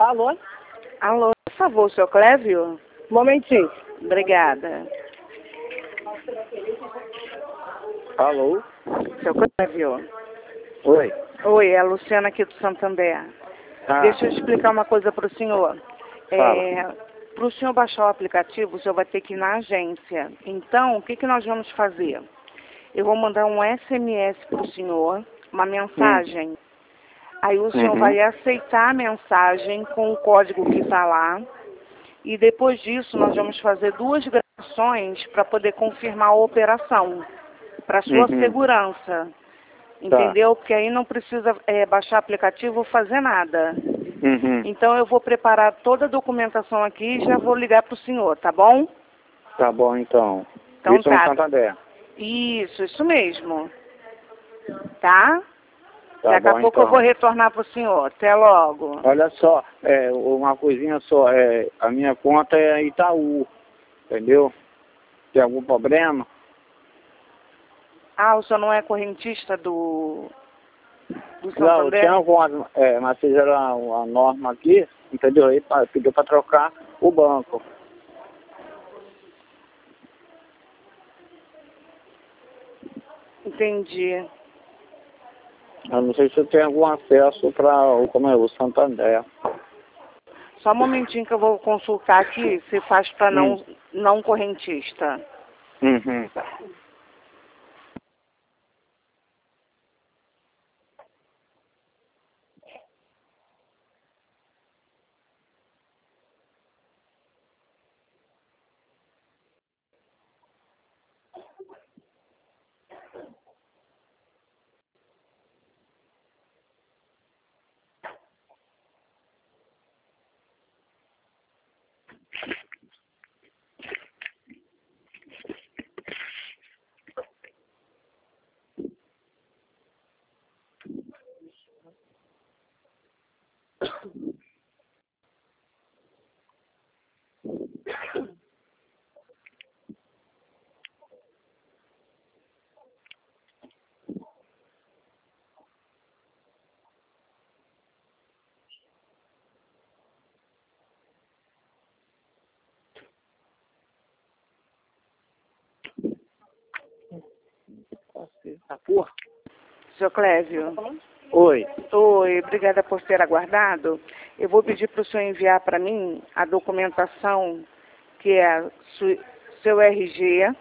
Alô? Alô, por favor, seu Clévio? Um momentinho. Obrigada. Alô? Seu Clévio? Oi. Oi, é a Luciana aqui do Santander. Deixa eu explicar uma coisa para o senhor. Fala. Para o senhor baixar o aplicativo, o senhor vai ter que ir na agência. Então, o que nós vamos fazer? Eu vou mandar um SMS para o senhor, uma mensagem. Aí o senhor vai aceitar a mensagem com o código que está lá. E depois disso, nós vamos fazer 2 gravações para poder confirmar a operação, para sua segurança. Entendeu? Porque aí não precisa baixar aplicativo ou fazer nada. Então eu vou preparar toda a documentação aqui e já vou ligar para o senhor, tá bom? Tá bom, então. Então Isso é no tá. Santander. Isso mesmo. Tá? Tá Daqui a bom, pouco então. eu vou retornar para o senhor. Até logo. Olha só, uma coisinha só, a minha conta é Itaú, entendeu? Tem algum problema? Ah, o senhor não é correntista do Não, eu Santander? tinha alguma, mas fizeram uma norma aqui, entendeu? Aí pediu para trocar o banco. Entendi. Eu não sei se eu tenho algum acesso para o Santander. Só um momentinho que eu vou consultar aqui se faz para não correntista. Seu Clévio? Oi. Oi, obrigada por ter aguardado. Eu vou pedir para o senhor enviar para mim a documentação, que é seu RG,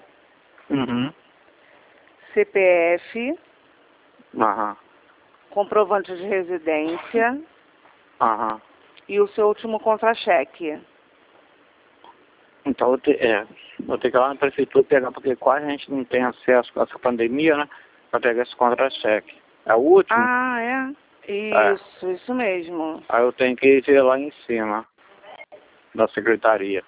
CPF, comprovante de residência e o seu último contra-cheque. Então, vou ter que ir lá na prefeitura pegar, porque quase a gente não tem acesso com essa pandemia, né? Para pegar esse contra-cheque. É o último? Ah, é? Isso mesmo. Aí eu tenho que ir lá em cima, da secretaria.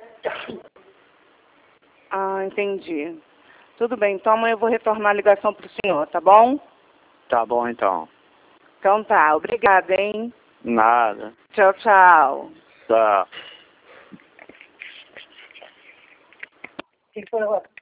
Ah, entendi. Tudo bem, então amanhã eu vou retornar a ligação para o senhor, tá bom? Tá bom, então. Então tá, obrigada, hein? Nada. Tchau, tchau. Tá. O que foi agora?